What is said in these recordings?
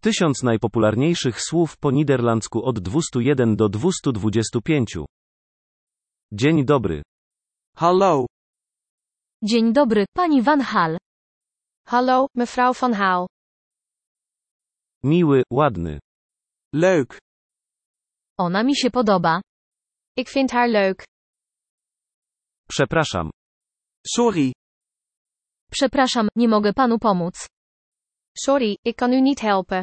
1000 najpopularniejszych słów po niderlandzku od 201 do 225. Dzień dobry. Hallo. Dzień dobry, pani Van Hal. Hallo, mevrouw Van Haal. Miły, ładny. Leuk. Ona mi się podoba. Ik vind haar leuk. Przepraszam. Sorry. Przepraszam, nie mogę panu pomóc. Sorry, ik kan u niet helpen.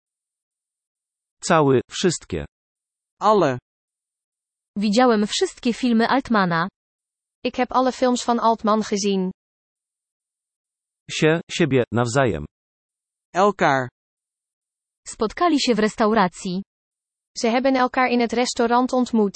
Cały, wszystkie. Alle. Widziałem wszystkie filmy Altmana. Ik heb alle films van Altman gezien. Siebie, nawzajem. Elkaar. Spotkali się w restauracji. Ze hebben elkaar in het restaurant ontmoet.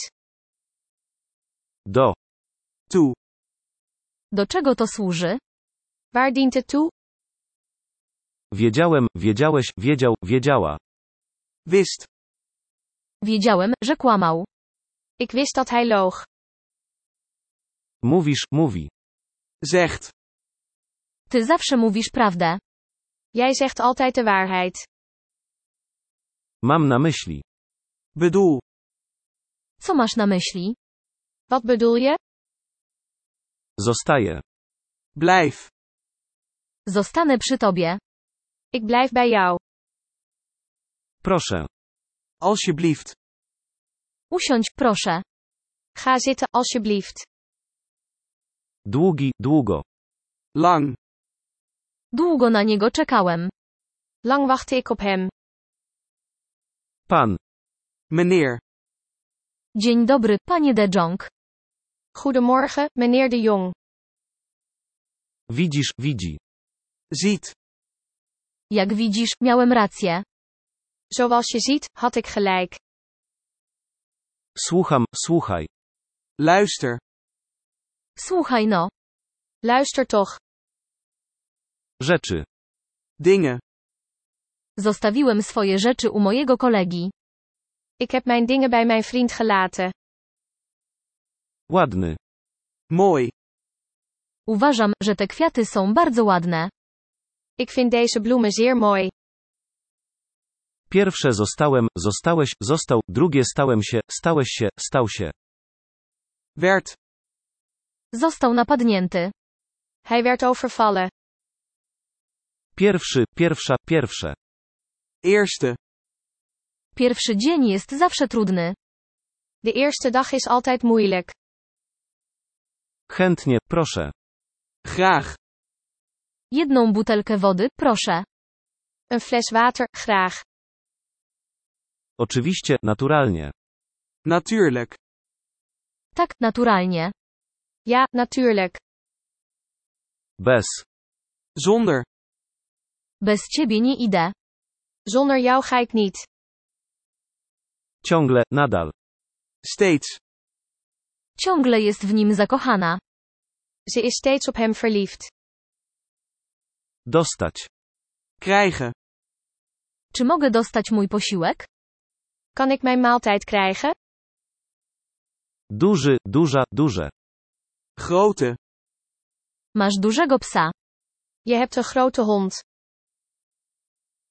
Toe. Do czego to służy? Waar dient het toe? Wiedziałem, wiedziałeś, wiedział, wiedziała. Wist. Wiedziałem, że kłamał. Ik wist dat hij loog. Mówisz, mówi. Zegt. Ty zawsze mówisz prawdę. Jij zegt altijd de waarheid. Mam na myśli. Bedoel. Co masz na myśli? Wat bedoel je? Zostaje. Blijf. Zostanę przy tobie. Ik blijf bij jou. Proszę. Alsjeblieft. Usiądź, proszę. Ga zitten, alsjeblieft. Długo. Lang. Długo na niego czekałem. Lang wachtte ik op hem. Pan. Meneer. Dzień dobry, panie de Jong. Goedemorgen, meneer de Jong. Widzisz, widzi. Ziet. Jak widzisz, miałem rację. Zoals je ziet, had ik gelijk. Słucham, słuchaj. Luister. Słuchaj no. Luister toch. Rzeczy. Dingen. Zostawiłem swoje rzeczy u mojego kolegi. Ik heb mijn dingen bij mijn vriend gelaten. Ładny. Mooi. Uważam, że te kwiaty są bardzo ładne. Ik vind deze bloemen zeer mooi. Pierwsze zostałeś, został, drugie stałem się, stałeś się, stał się. Werd. Został napadnięty. Hij werd overvallen. Pierwsze. Eerste. Pierwszy dzień jest zawsze trudny. De eerste dag is altijd moeilijk. Chętnie, proszę. Graag. Jedną butelkę wody, proszę. Een fles water, graag. Oczywiście, naturalnie. Natuurlijk. Tak, naturalnie. Ja, natuurlijk. Bez. Zonder. Bez ciebie nie idę. Zonder jou ga ik niet. Ciągle, nadal. Steeds. Ciągle jest w nim zakochana. Ze is steeds op hem verliefd. Dostać. Krijgen. Czy mogę dostać mój posiłek? Kan ik mijn maaltijd krijgen? Duże. Grote. Masz dużego psa. Je hebt een grote hond.